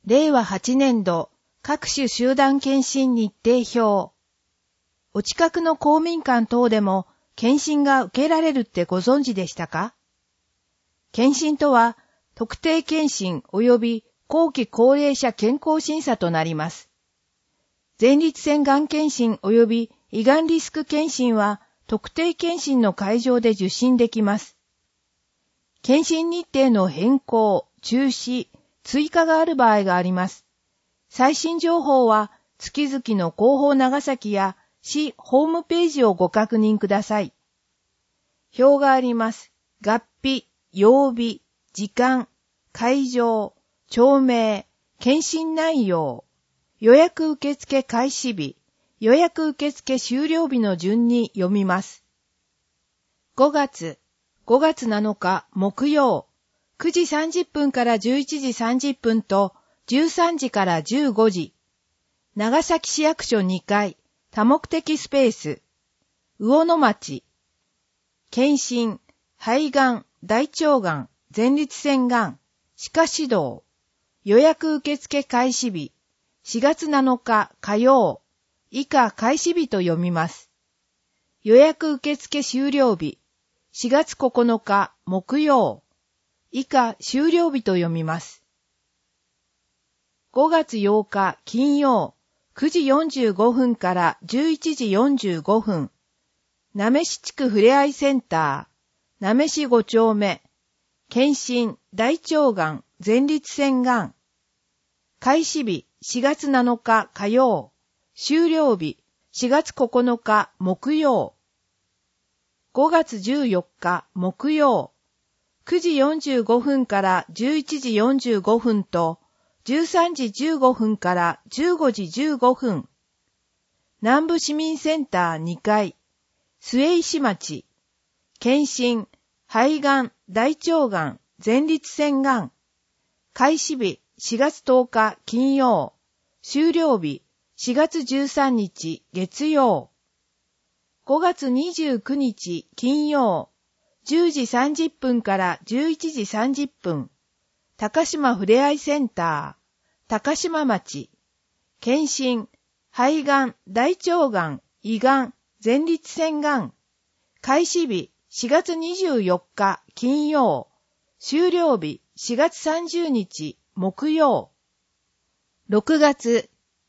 令和8年度各種集団検診日程表。お近くの公民館等でも検診が受けられるってご存知でしたか？検診とは特定検診及び後期高齢者健康審査となります。前立腺がん検診及び胃がんリスク検診は特定検診の会場で受診できます。検診日程の変更、中止、追加がある場合があります。最新情報は月々の広報長崎や市ホームページをご確認ください。表があります。月日、曜日、時間、会場、町名、検診内容、予約受付開始日、予約受付終了日の順に読みます。5月7日木曜、9時30分から11時30分と13時から15時。長崎市役所2階、多目的スペース。魚野町。検診、肺がん、大腸がん、前立腺がん、歯科指導。予約受付開始日。4月7日火曜。以下開始日と読みます。予約受付終了日。4月9日木曜。以下終了日と読みます。5月8日金曜、9時45分から11時45分。なめし地区ふれあいセンター、なめし5丁目。検診、大腸がん、前立腺がん。開始日、4月7日火曜。終了日、4月9日木曜。5月14日木曜。9時45分から11時45分と13時15分から15時15分。南部市民センター2階、末石町。検診、肺がん、大腸がん、前立腺がん。開始日、4月10日金曜。終了日、4月13日月曜。5月29日金曜。10時30分から11時30分。高島ふれあいセンター、高島町。検診、肺がん、大腸がん、胃がん、前立腺がん。開始日、4月24日金曜。終了日、4月30日木曜。6月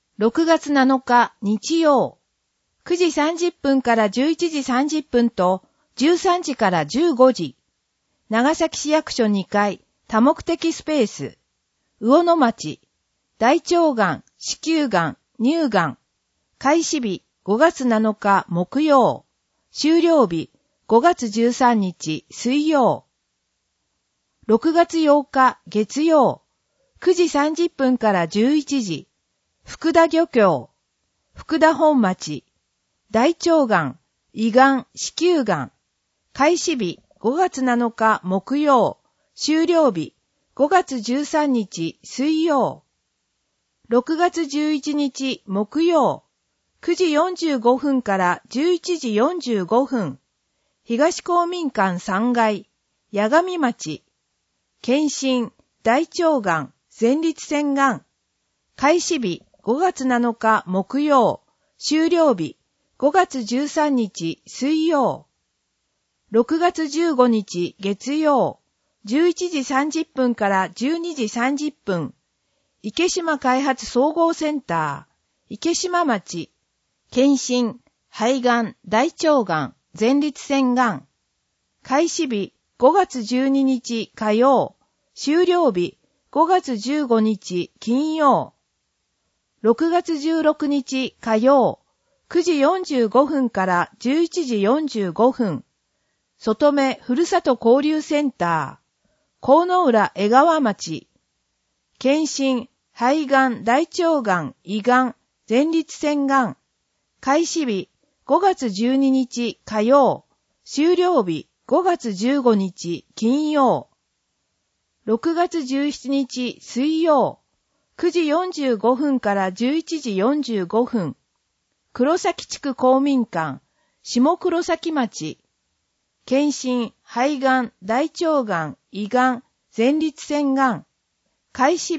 7日日曜。9時30分から11時30分と13時から15時。長崎市役所2階、多目的スペース。魚野町。大腸がん、子宮がん、乳がん。開始日、5月7日木曜。終了日、5月13日水曜。6月8日月曜。9時30分から11時。福田漁協。福田本町。大腸がん、胃がん、子宮がん。開始日、5月7日木曜。終了日、5月13日水曜。6月11日木曜。9時45分から11時45分。東公民館3階、八神町。検診、大腸がん、前立腺がん。開始日、5月7日木曜。終了日、5月13日水曜。6月15日月曜。11時30分から12時30分。池島開発総合センター、池島町。検診、肺がん、大腸がん、前立腺がん。開始日、5月12日火曜。終了日、5月15日金曜。6月16日火曜。9時45分から11時45分。外目ふるさと交流センター、河野浦江川町。検診、肺がん、大腸がん、胃がん、前立腺がん。開始日、5月12日火曜。終了日、5月15日金曜。6月17日水曜。9時45分から11時45分。黒崎地区公民館、下黒崎町。検診、肺がん、大腸がん、胃がん、前立腺がん。開始日、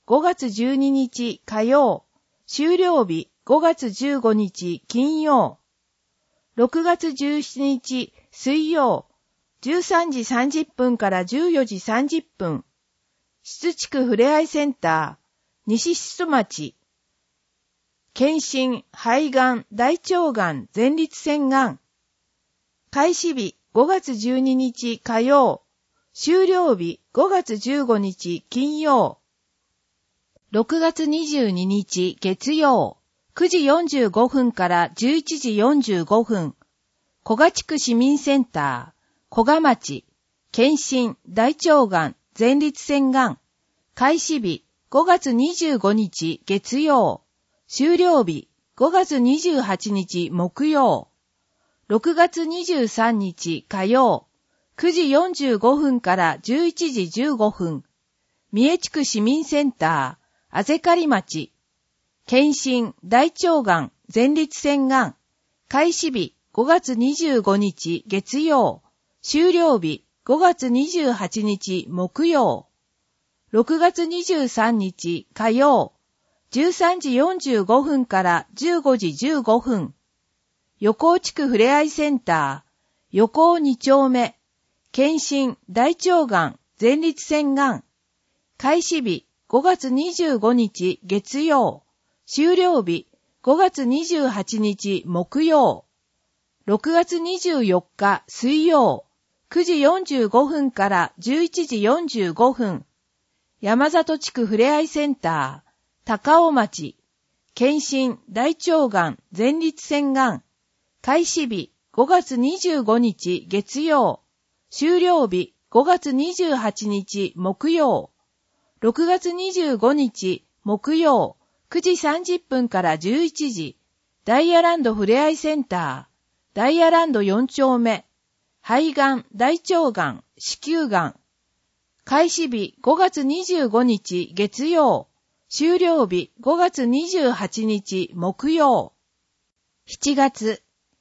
5月12日火曜、終了日5月15日金曜、6月17日水曜、13時30分から14時30分、出地区ふれあいセンター、西志津町、検診、肺がん、大腸がん、前立腺がん、開始日5月12日火曜、終了日5月15日金曜、6月22日月曜、9時45分から11時45分、古賀地区市民センター、古賀町、検診、大腸がん、前立腺がん、開始日5月25日月曜、終了日5月28日木曜、6月23日火曜、9時45分から11時15分、三重地区市民センター、あぜかり町、検診、大腸がん、前立腺がん、開始日5月25日月曜、終了日5月28日木曜、6月23日火曜、13時45分から15時15分、横尾地区ふれあいセンター、横尾2丁目、検診、大腸がん、前立腺がん、開始日5月25日月曜、終了日5月28日木曜、6月24日水曜、9時45分から11時45分、山里地区ふれあいセンター、高尾町、検診、大腸がん、前立腺がん、開始日5月25日月曜、終了日5月28日木曜、6月25日木曜、9時30分から11時、ダイヤランドふれあいセンター、ダイヤランド4丁目、肺がん、大腸がん、子宮がん、開始日5月25日月曜、終了日5月28日木曜。7月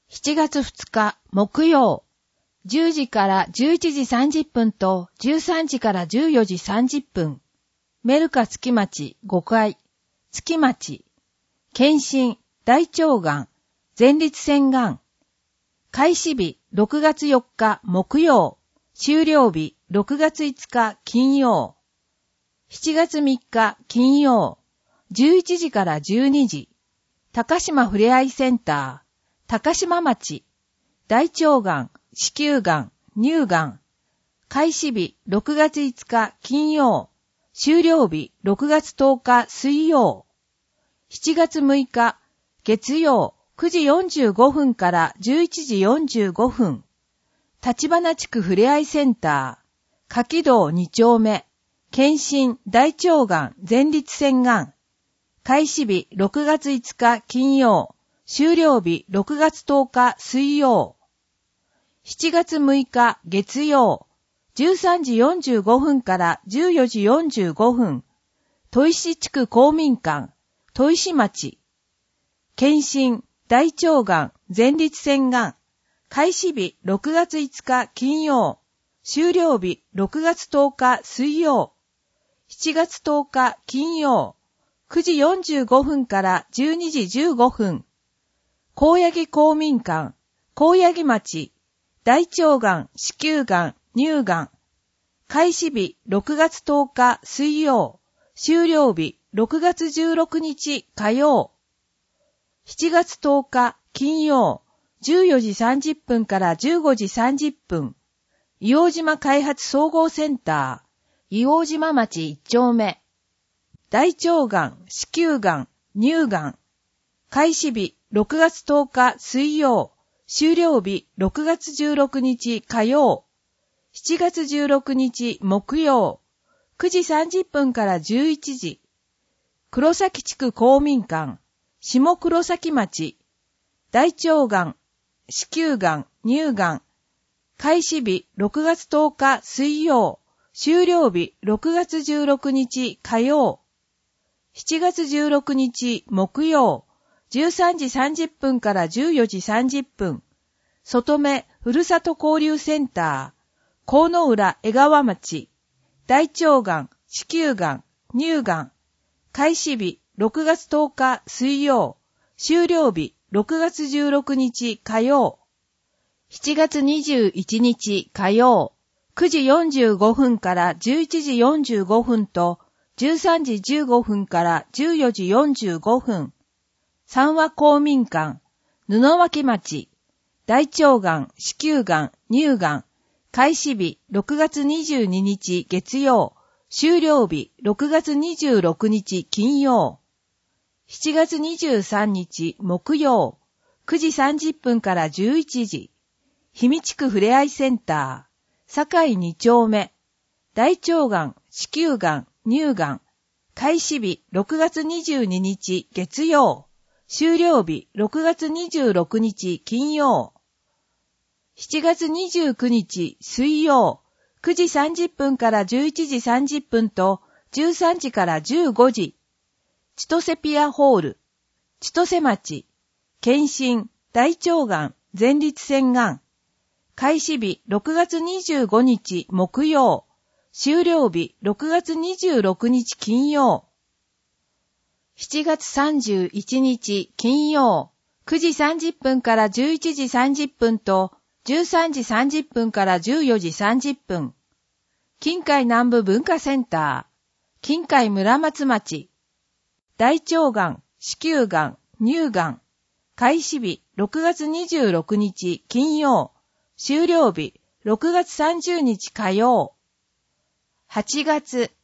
2日木曜、10時から11時30分と13時から14時30分、メルカ月町5階、月町、検診、大腸がん、前立腺がん、開始日6月4日木曜、終了日6月5日金曜、7月3日金曜、11時から12時、高島ふれあいセンター、高島町、大腸がん、子宮がん、乳がん、開始日6月5日金曜、終了日6月10日水曜、7月6日月曜9時45分から11時45分、立花地区ふれあいセンター、柿道2丁目、検診、大腸がん、前立腺がん、開始日6月5日金曜、終了日6月10日水曜、7月6日月曜、13時45分から14時45分、砥石地区公民館、砥石町、検診、大腸がん、前立腺がん、開始日6月5日金曜、終了日6月10日水曜、7月10日金曜、9時45分から12時15分、高八木公民館、高八木町、大腸がん、子宮がん、乳がん、開始日6月10日水曜、終了日6月16日火曜、7月10日金曜、14時30分から15時30分、硫黄島開発総合センター、硫黄島町1丁目、大腸がん、子宮がん、乳がん、開始日6月10日水曜、終了日6月16日火曜、7月16日木曜、9時30分から11時、黒崎地区公民館、下黒崎町、大腸がん、子宮がん、乳がん、開始日6月10日水曜、終了日6月16日火曜、7月16日木曜、13時30分から14時30分、外目ふるさと交流センター、河野浦江川町、大腸がん、子宮がん、乳がん、 開始日6月10日水曜、終了日6月16日火曜。7月21日火曜、9時45分から11時45分と、13時15分から14時45分。三和公民館、布脇町、大腸がん、子宮がん、乳がん。開始日6月22日月曜、終了日6月26日金曜。7月23日木曜、9時30分から11時。氷見地区ふれあいセンター、堺2丁目。大腸がん、子宮がん、乳がん。開始日6月22日月曜、終了日6月26日金曜。7月29日水曜、9時30分から11時30分と13時から15時。千歳ピアホール、千歳町、検診、大腸がん、前立腺がん。開始日6月25日木曜、終了日6月26日金曜。7月31日金曜、9時30分から11時30分と13時30分から14時30分。近海南部文化センター、近海村松町。大腸がん、子宮がん、乳がん。開始日6月26日金曜、終了日6月30日火曜。8月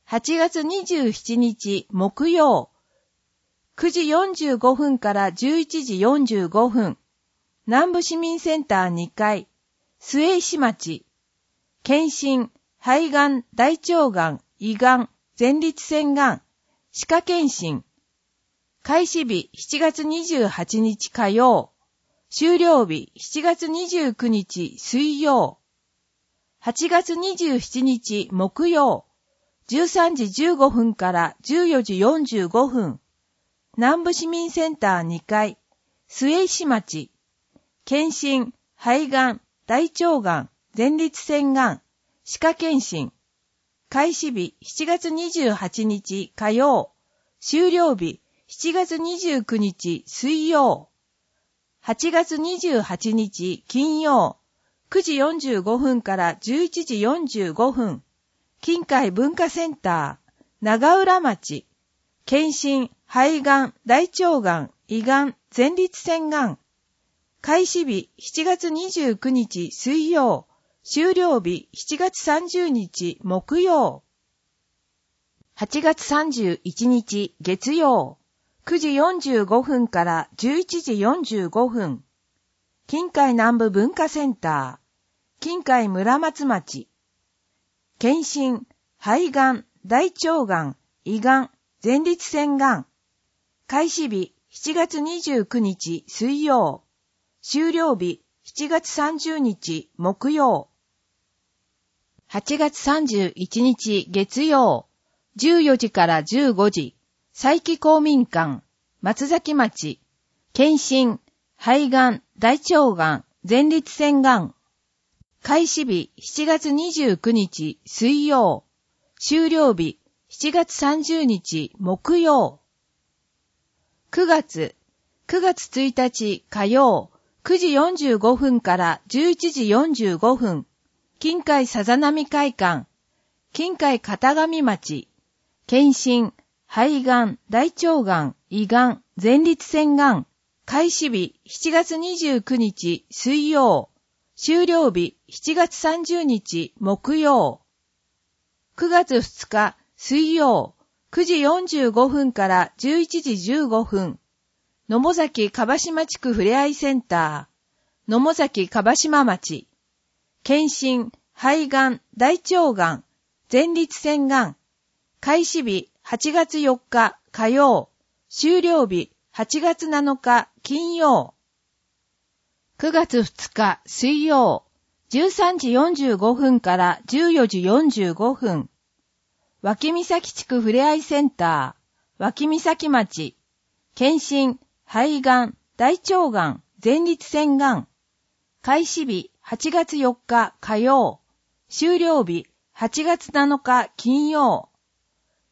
27日木曜、9時45分から11時45分。南部市民センター2階、末石町。検診、肺がん、大腸がん、胃がん、前立腺がん。歯科検診。開始日7月28日火曜。終了日7月29日水曜。8月27日木曜。13時15分から14時45分。南部市民センター2階、末石町。検診、肺がん、大腸がん、前立腺がん。歯科検診。開始日7月28日火曜。終了日7月29日水曜。8月28日金曜。9時45分から11時45分。近海文化センター、長浦町。検診、肺がん、大腸がん、胃がん、前立腺がん。開始日7月29日水曜。終了日7月30日木曜。8月31日月曜。9時45分から11時45分。近海南部文化センター、近海村松町。検診、肺がん、大腸がん、胃がん、前立腺がん。開始日7月29日水曜。終了日7月30日木曜。8月31日月曜。14時から15時。佐伯公民館、松崎町。検診、肺がん、大腸がん、前立腺がん。開始日7月29日水曜。終了日7月30日木曜。9月1日火曜。9時45分から11時45分。近海さざ波会館。近海片上町。検診、肺がん、大腸がん、胃がん、前立腺がん。開始日7月29日水曜。終了日7月30日木曜。9月2日水曜。9時45分から11時15分。野母崎樺島地区ふれあいセンター、野母崎樺島町。検診、肺がん、大腸がん、前立腺がん。開始日8月4日火曜。終了日8月7日金曜。9月2日水曜。13時45分から14時45分。脇岬地区ふれあいセンター、脇岬町。検診、肺がん、大腸がん、前立腺がん。開始日8月4日火曜。終了日8月7日金曜。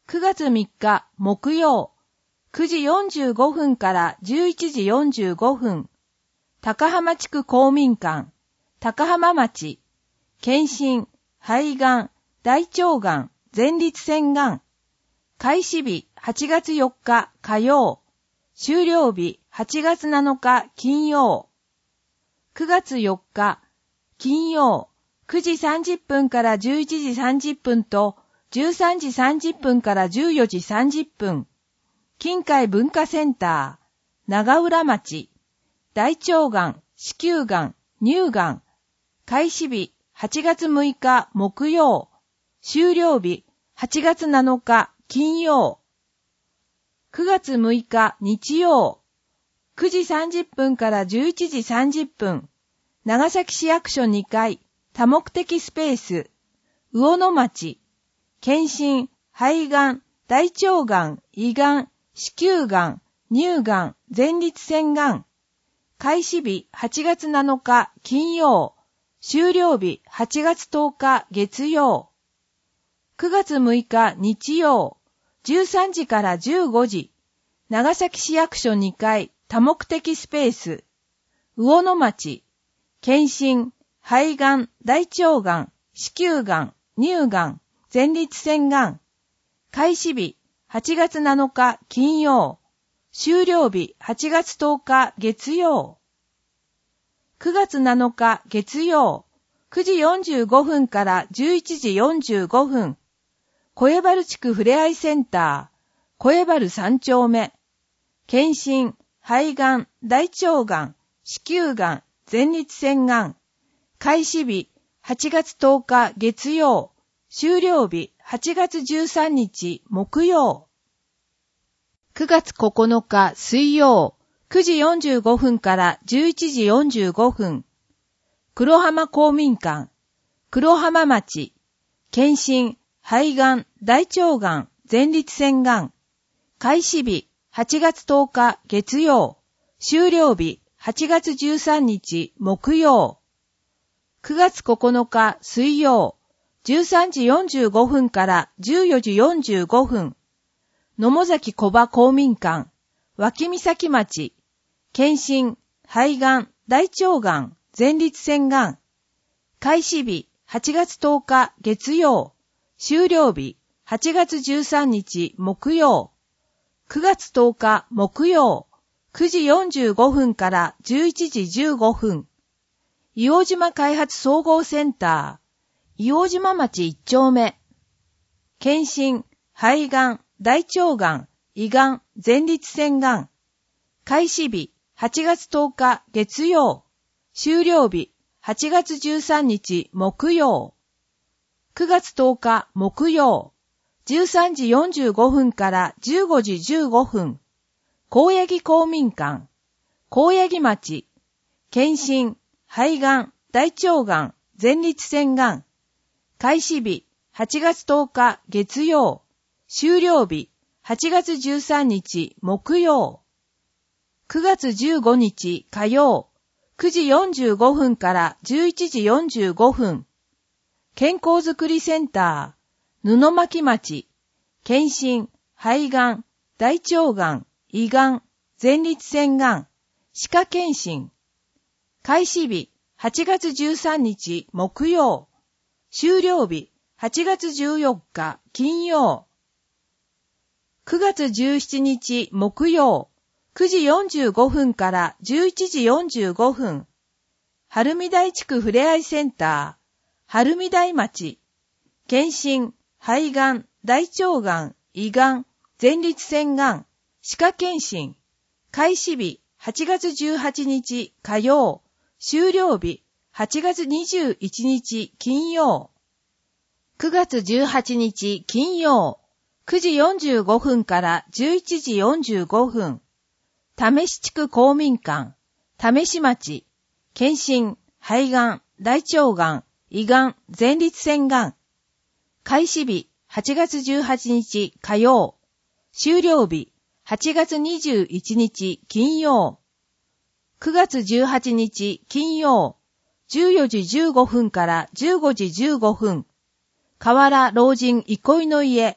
9月3日木曜、9時45分から11時45分、高浜地区公民館、高浜町、検診、肺がん、大腸がん、前立腺がん、開始日8月4日火曜、終了日8月7日金曜、9月4日金曜、9時30分から11時30分と13時30分から14時30分、近海文化センター、長浦町、大腸がん、子宮がん、乳がん、開始日8月6日木曜、終了日8月7日金曜、9月6日日曜、9時30分から11時30分、長崎市役所2階、多目的スペース、魚野町、検診、肺がん、大腸がん、胃がん、子宮がん、乳がん、前立腺がん、開始日8月7日金曜、終了日8月10日月曜、9月6日日曜、13時から15時、長崎市役所2階、多目的スペース、魚野町、検診、肺がん、大腸がん、子宮がん、乳がん、前立腺がん、開始日8月7日金曜、終了日8月10日月曜、9月7日月曜、9時45分から11時45分、小江原地区ふれあいセンター、小江原3丁目、検診、肺がん、大腸がん、子宮がん、前立腺がん、開始日8月10日月曜、終了日8月13日木曜、9月9日水曜、9時45分から11時45分、黒浜公民館、黒浜町、検診、肺がん、大腸がん、前立腺がん、開始日8月10日月曜、終了日8月13日木曜、9月9日水曜、13時45分から14時45分、野母崎小場公民館、脇岬町、検診、肺がん、大腸がん、前立腺がん、開始日8月10日月曜、終了日8月13日木曜、9月10日木曜、9時45分から11時15分、硫黄島開発総合センター、硫黄島町1丁目、検診、肺がん、大腸がん、胃がん、前立腺がん、開始日8月10日月曜、終了日8月13日木曜、9月10日木曜、13時45分から15時15分、高野木公民館、高野木町、検診、肺がん、大腸がん、前立腺がん、開始日8月10日月曜、終了日8月13日木曜、9月15日火曜、9時45分から11時45分、健康づくりセンター、布巻町、検診、肺がん、大腸がん、胃がん、前立腺がん、歯科検診、開始日8月13日木曜、終了日8月14日金曜、9月17日木曜、9時45分から11時45分、晴海台地区ふれあいセンター、晴海台町、検診、肺がん、大腸がん、胃がん、前立腺がん、歯科検診、開始日8月18日火曜、終了日8月21日金曜、9月18日金曜、9時45分から11時45分、為市地区公民館、為市町、検診、肺がん、大腸がん、胃がん、前立腺がん、開始日8月18日火曜、終了日8月21日金曜、9月18日金曜、14時15分から15時15分、河原老人憩いの家、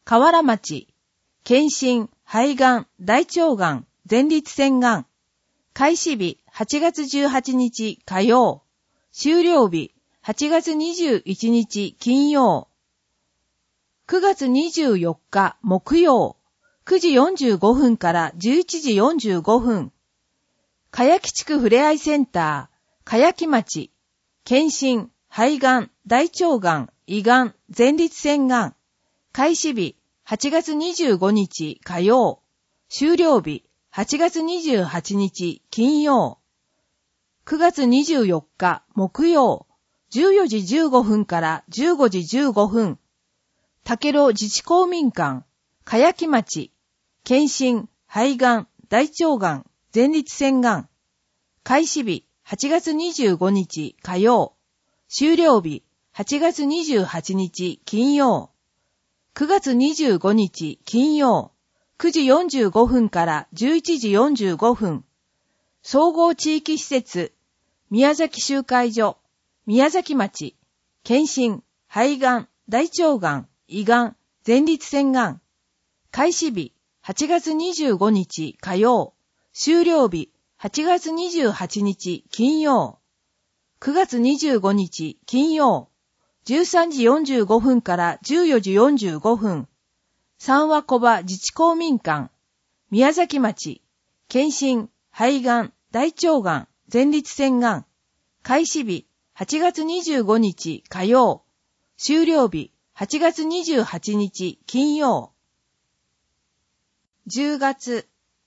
河原町、検診、肺がん、大腸がん、前立腺がん。開始日、8月18日火曜。終了日、8月21日金曜。9月24日木曜。9時45分から11時45分。かやき地区ふれあいセンター、かやき町、検診、肺がん、大腸がん、胃がん、前立腺がん。開始日、8月25日火曜。終了日、8月28日金曜。9月24日木曜。14時15分から15時15分。竹路自治公民館、かやき町、検診、肺がん、大腸がん、前立腺がん。開始日、8月25日火曜。終了日、8月28日金曜。9月25日金曜。9時45分から11時45分。総合地域施設、宮崎集会所、宮崎町、検診、肺がん、大腸がん、胃がん、前立腺がん。開始日、8月25日火曜。終了日、8月28日金曜。9月25日金曜。13時45分から14時45分。三和小場自治公民館、宮崎町、検診、肺がん、大腸がん、前立腺がん。開始日、8月25日火曜。終了日、8月28日金曜。10月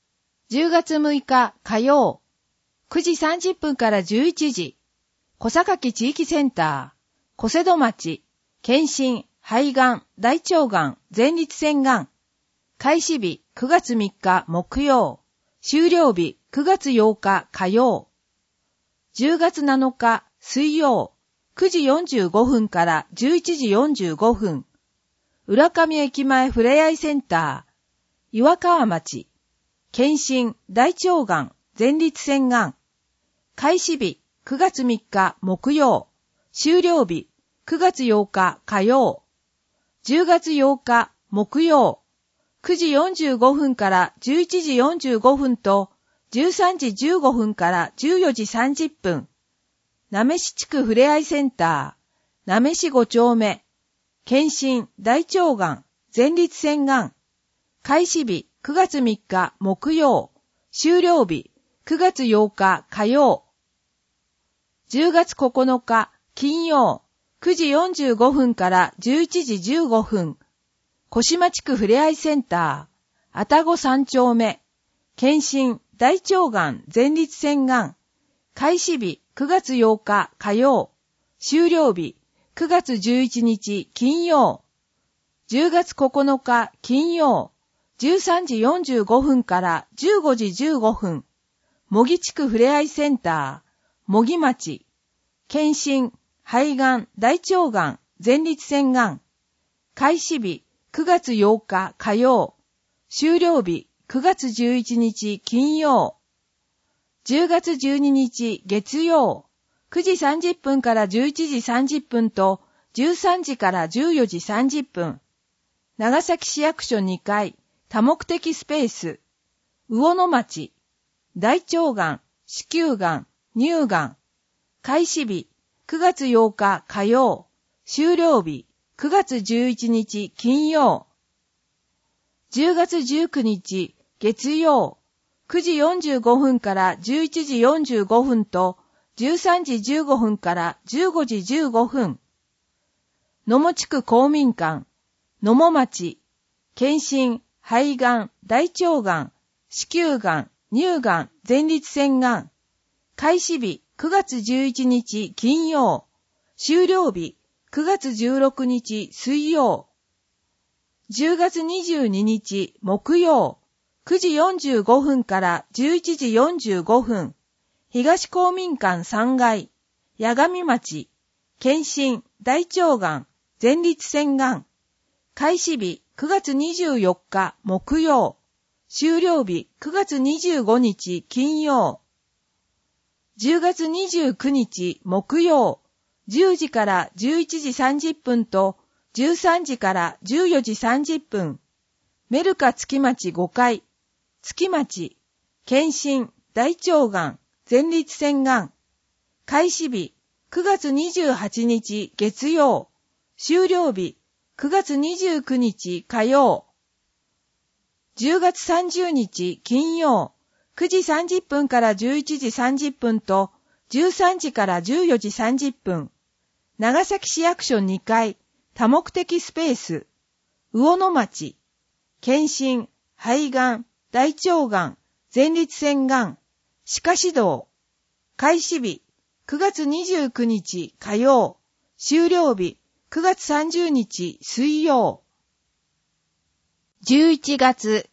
6日火曜。9時30分から11時。小坂地域センター、小瀬戸町、検診、肺がん、大腸がん、前立腺がん。開始日、9月3日木曜。終了日、9月8日火曜。10月7日水曜。9時45分から11時45分。浦上駅前ふれあいセンター、岩川町、検診、大腸がん、前立腺がん。開始日、9月3日木曜。終了日、9月8日火曜。10月8日木曜。9時45分から11時45分と13時15分から14時30分。なめし地区ふれあいセンター、なめし5丁目。検診、大腸がん、前立腺がん。開始日、9月3日木曜。終了日、9月8日火曜。10月9日金曜。9時45分から11時15分。小島地区ふれあいセンター、愛宕3丁目。検診、大腸がん、前立腺がん。開始日、9月8日火曜。終了日、9月11日金曜。10月9日金曜。13時45分から15時15分。茂木地区ふれあいセンター、茂木町。検診、肺がん、大腸がん、前立腺がん。開始日、9月8日火曜。終了日、9月11日金曜。10月12日月曜。9時30分から11時30分と13時から14時30分。長崎市役所2階、多目的スペース。魚野町。大腸がん、子宮がん、乳がん。開始日、9月8日火曜。終了日、9月11日金曜。10月19日月曜。9時45分から11時45分と13時15分から15時15分。野茂地区公民館、野茂町。検診、肺がん、大腸がん、子宮がん、乳がん、前立腺がん。開始日、9月11日金曜。終了日、9月16日水曜。10月22日木曜。9時45分から11時45分。東公民館3階、八神町。検診、大腸がん、前立腺がん。開始日、9月24日木曜。終了日、9月25日金曜。10月29日木曜。10時から11時30分と 13時から14時30分、メルカ月町5階、月町、検診、大腸がん、前立腺がん、開始日、9月28日月曜、終了日、9月29日火曜、10月30日金曜、9時30分から11時30分と、13時から14時30分、長崎市役所2階、多目的スペース、魚野町、検診、肺がん、大腸がん、前立腺がん、歯科指導、開始日、9月29日火曜、終了日、9月30日水曜。11月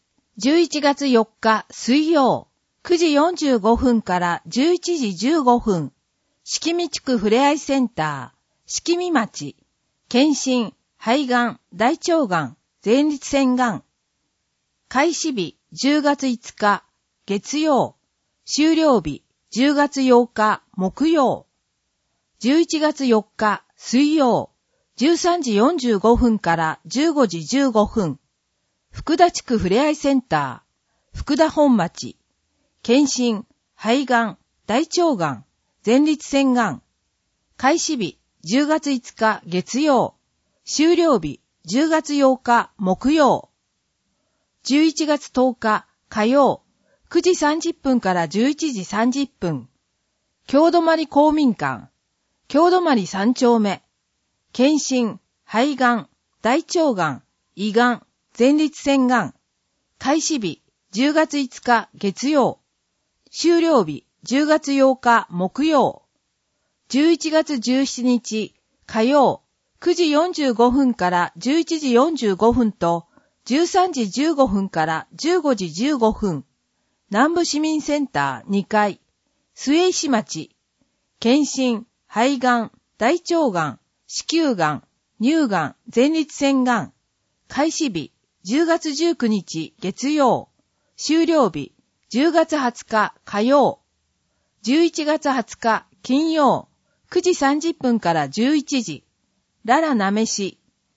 4日水曜、9時45分から11時15分、敷見地区ふれあいセンター、敷見町、検診、肺がん、大腸がん、前立腺がん、開始日10月5日月曜、終了日10月8日木曜、11月4日水曜、13時45分から15時15分、福田地区ふれあいセンター、福田本町、検診、肺がん、大腸がん、前立腺がん、開始日10月5日月曜、終了日10月8日木曜、11月10日火曜、9時30分から11時30分、郷泊公民館、郷泊3丁目、検診、肺がん、大腸がん、胃がん、前立腺がん、開始日10月5日月曜、終了日10月8日木曜、11月17日火曜、9時45分から11時45分と13時15分から15時15分、南部市民センター2階、末石町、検診、肺がん、大腸がん、子宮がん、乳がん、前立腺がん、開始日10月19日月曜、終了日10月20日火曜、11月20日金曜、9時30分から11時、奈良なめし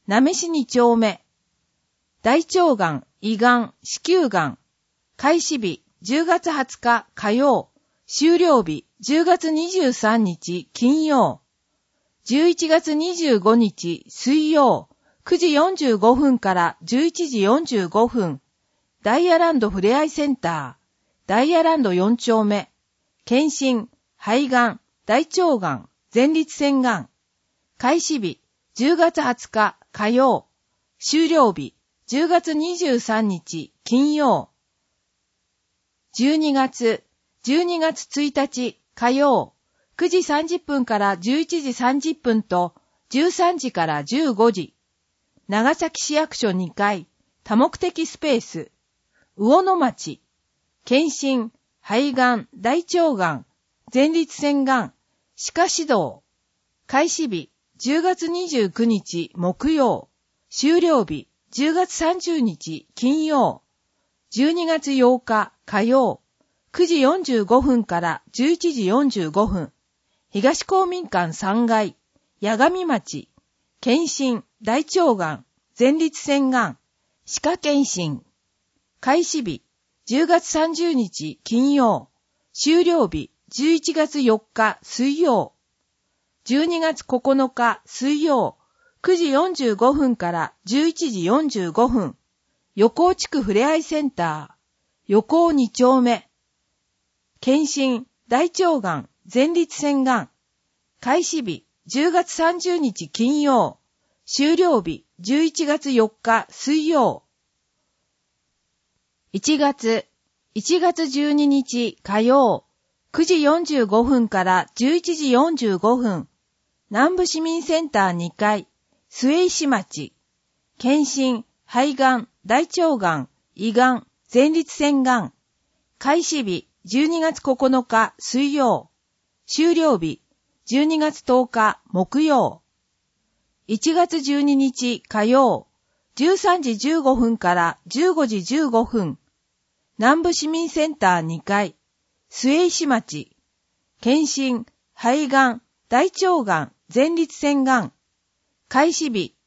2丁目、大腸がん、胃がん、子宮がん、開始日10月20日火曜、終了日10月23日金曜、11月25日水曜、9時45分から11時45分、ダイヤランドふれあいセンター、ダイヤランド4丁目、検診、肺がん、大腸がん、前立腺がん、開始日10月20日火曜、終了日10月23日金曜、12月1日火曜、9時30分から11時30分と13時から15時、長崎市役所2階、多目的スペース、魚野町、検診、肺がん、大腸がん、前立腺がん、歯科指導、開始日10月29日木曜、終了日10月30日金曜、12月8日火曜、9時45分から11時45分、東公民館3階、八神町、検診、大腸がん、前立腺がん、歯科検診、開始日10月30日金曜、終了日11月4日水曜、12月9日水曜、9時45分から11時45分、横尾地区ふれあいセンター、横尾2丁目、検診、大腸がん、前立腺がん、開始日10月30日金曜、終了日11月4日水曜、1月12日火曜、9時45分から11時45分、南部市民センター2階、末石町、検診、肺がん、大腸がん、胃がん、前立腺がん、開始日12月9日水曜、終了日12月10日木曜、1月12日火曜、13時15分から15時15分、南部市民センター2階、末石町、検診、肺がん、大腸がん、前立腺がん、開始日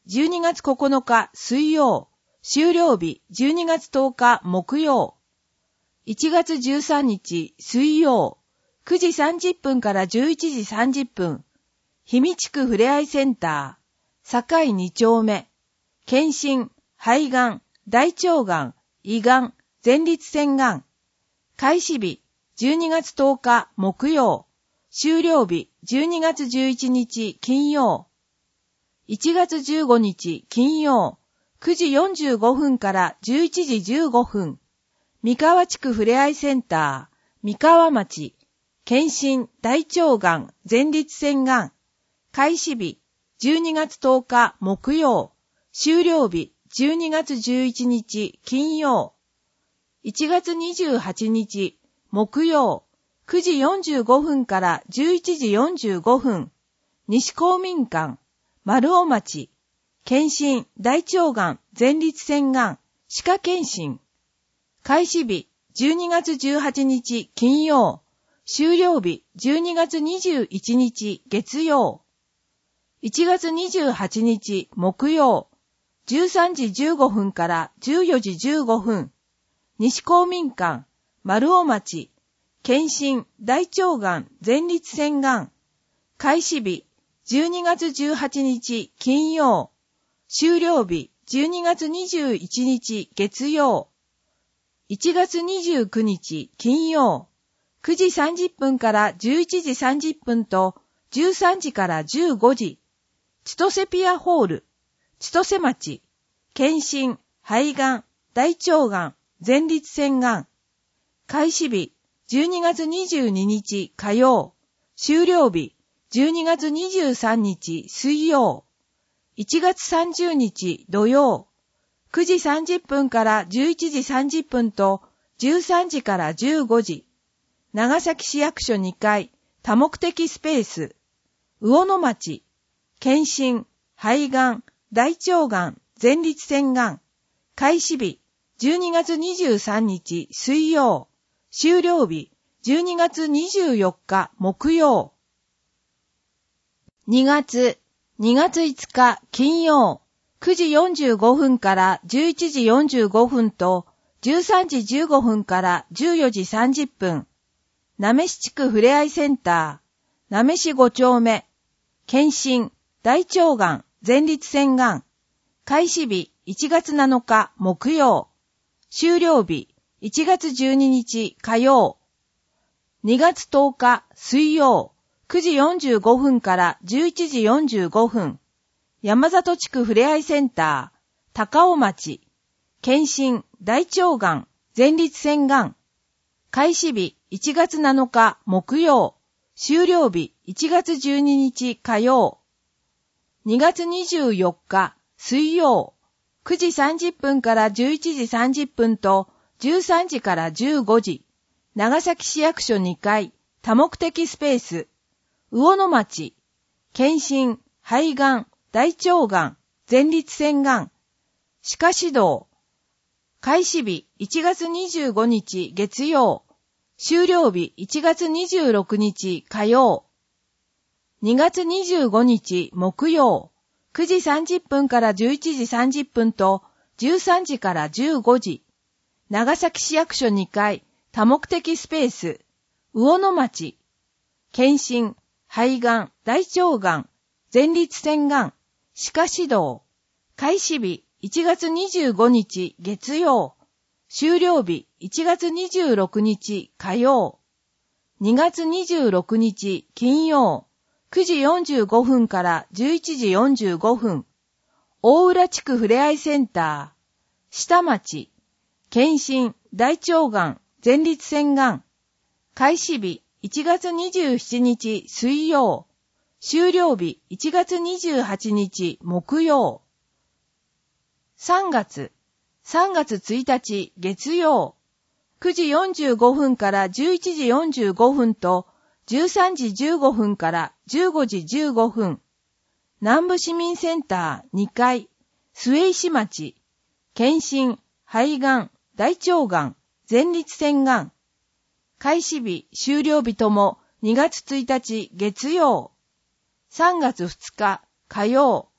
12月9日水曜、終了日12月10日木曜。1月13日水曜、9時30分から11時30分。氷見地区ふれあいセンター、堺2丁目。検診、肺がん、大腸がん、胃がん、前立腺がん。開始日、12月10日木曜。終了日、12月11日金曜。1月15日金曜、9時45分から11時15分。三河地区ふれあいセンター、三河町。検診、大腸がん、前立腺がん。開始日、12月10日木曜。終了日、12月11日金曜。1月28日木曜。9時45分から11時45分。西公民館、丸尾町。検診、大腸がん、前立腺がん、歯科検診。開始日、12月18日金曜。終了日、12月21日月曜。1月28日木曜。13時15分から14時15分。西公民館、丸尾町。検診、大腸がん、前立腺がん。開始日、12月18日金曜。終了日、12月21日月曜。1月29日金曜。9時30分から11時30分と13時から15時。千歳ピアホール、千歳町。検診、肺がん、大腸がん、前立腺がん。開始日、12月22日火曜。終了日、12月23日水曜。1月30日土曜。9時30分から11時30分と13時から15時。長崎市役所2階多目的スペース。魚の町。検診、肺がん、大腸がん、前立腺がん。開始日、12月23日水曜。終了日、12月24日木曜。2月5日金曜。9時45分から11時45分と13時15分から14時30分。なめし地区ふれあいセンター、なめし5丁目。検診、大腸がん、前立腺がん。開始日、1月7日木曜。終了日、1月12日火曜。2月10日水曜。9時45分から11時45分。山里地区ふれあいセンター、高尾町。検診、大腸がん、前立腺がん。開始日、1月7日木曜。終了日、1月12日火曜。2月24日水曜。9時30分から11時30分と13時から15時。長崎市役所2階多目的スペース。魚の町。検診、肺がん、大腸がん、前立腺がん。歯科指導。開始日1月25日月曜。終了日1月26日火曜。2月25日木曜。9時30分から11時30分と13時から15時。長崎市役所2階多目的スペース。魚の町。検診、肺がん、大腸がん、前立腺がん。歯科指導。開始日1月25日月曜。終了日1月26日火曜。2月26日金曜。9時45分から11時45分。大浦地区ふれあいセンター。下町。検診、大腸がん、前立腺がん。開始日1月27日水曜。終了日1月28日木曜。3月1日月曜。9時45分から11時45分と13時15分から15時15分。南部市民センター2階。末石町。検診、肺がん、大腸がん、前立腺がん。開始日、終了日とも2月1日月曜。3月2日火曜。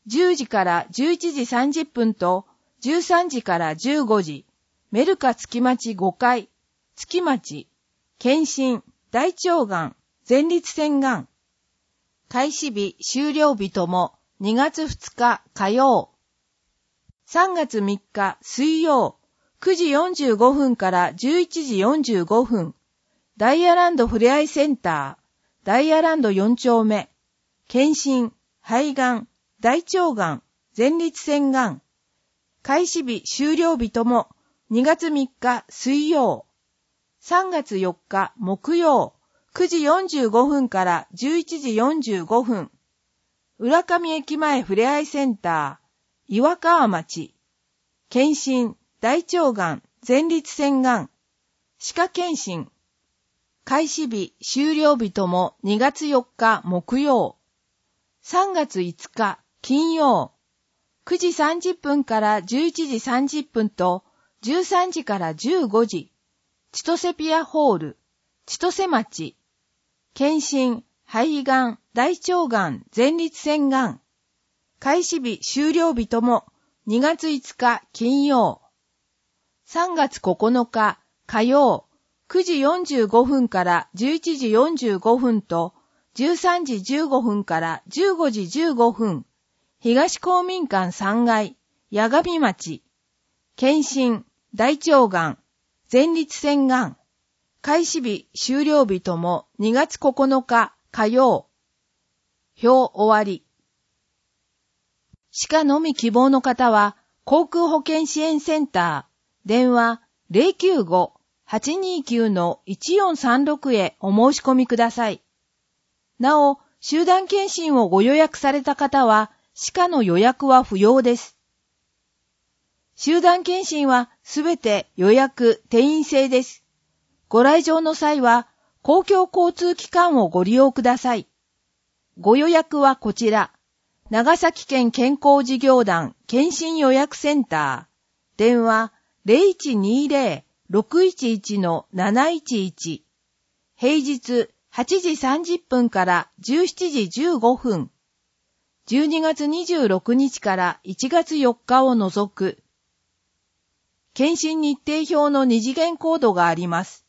10時から11時30分と13時から15時、メルカ月町5階、月町、検診、大腸がん、前立腺がん。開始日、終了日とも2月2日火曜。3月3日水曜、9時45分から11時45分、ダイヤランドふれあいセンター、ダイヤランド4丁目、検診、肺がん、大腸がん、前立腺がん。開始日、終了日とも2月3日水曜。3月4日木曜、9時45分から11時45分、浦上駅前ふれあいセンター、岩川町、検診、大腸がん、前立腺がん、歯科検診。開始日、終了日とも2月4日木曜。3月5日金曜、9時30分から11時30分と13時から15時、千歳ピアホール、千歳町、検診、肺がん、大腸がん、前立腺がん。開始日、終了日とも2月5日金曜。3月9日火曜、9時45分から11時45分と13時15分から15時15分、東公民館3階、八神町、検診、大腸がん、前立腺がん。開始日、終了日とも2月9日火曜。表終わり。歯科のみ希望の方は、航空保険支援センター、電話 095-829-1436 へお申し込みください。なお、集団検診をご予約された方は、歯科の予約は不要です。集団検診はすべて予約・定員制です。ご来場の際は、公共交通機関をご利用ください。ご予約はこちら、長崎県健康事業団検診予約センター、電話 0120-611-711、平日8時30分から17時15分、12月26日から1月4日を除く、検診日程表の二次元コードがあります。